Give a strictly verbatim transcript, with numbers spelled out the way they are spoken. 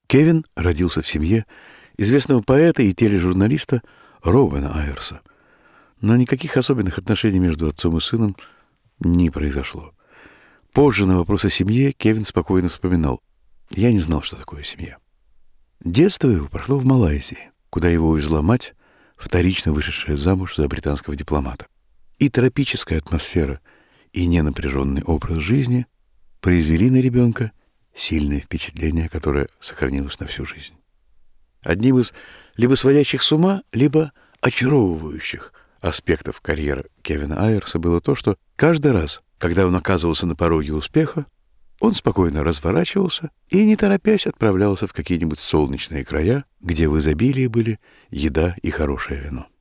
Кевин родился в семье известного поэта и тележурналиста Роуэна Айрса. Но никаких особенных отношений между отцом и сыном не произошло. Позже на вопрос о семье Кевин спокойно вспоминал: «Я не знал, что такое семья». Детство его прошло в Малайзии, куда его увезла мать, вторично вышедшая замуж за британского дипломата. И тропическая атмосфера, и ненапряженный образ жизни произвели на ребенка сильное впечатление, которое сохранилось на всю жизнь. Одним из либо сводящих с ума, либо очаровывающих аспектов карьеры Кевина Айрса было то, что каждый раз, когда он оказывался на пороге успеха, он спокойно разворачивался и, не торопясь, отправлялся в какие-нибудь солнечные края, где в изобилии были еда и хорошее вино.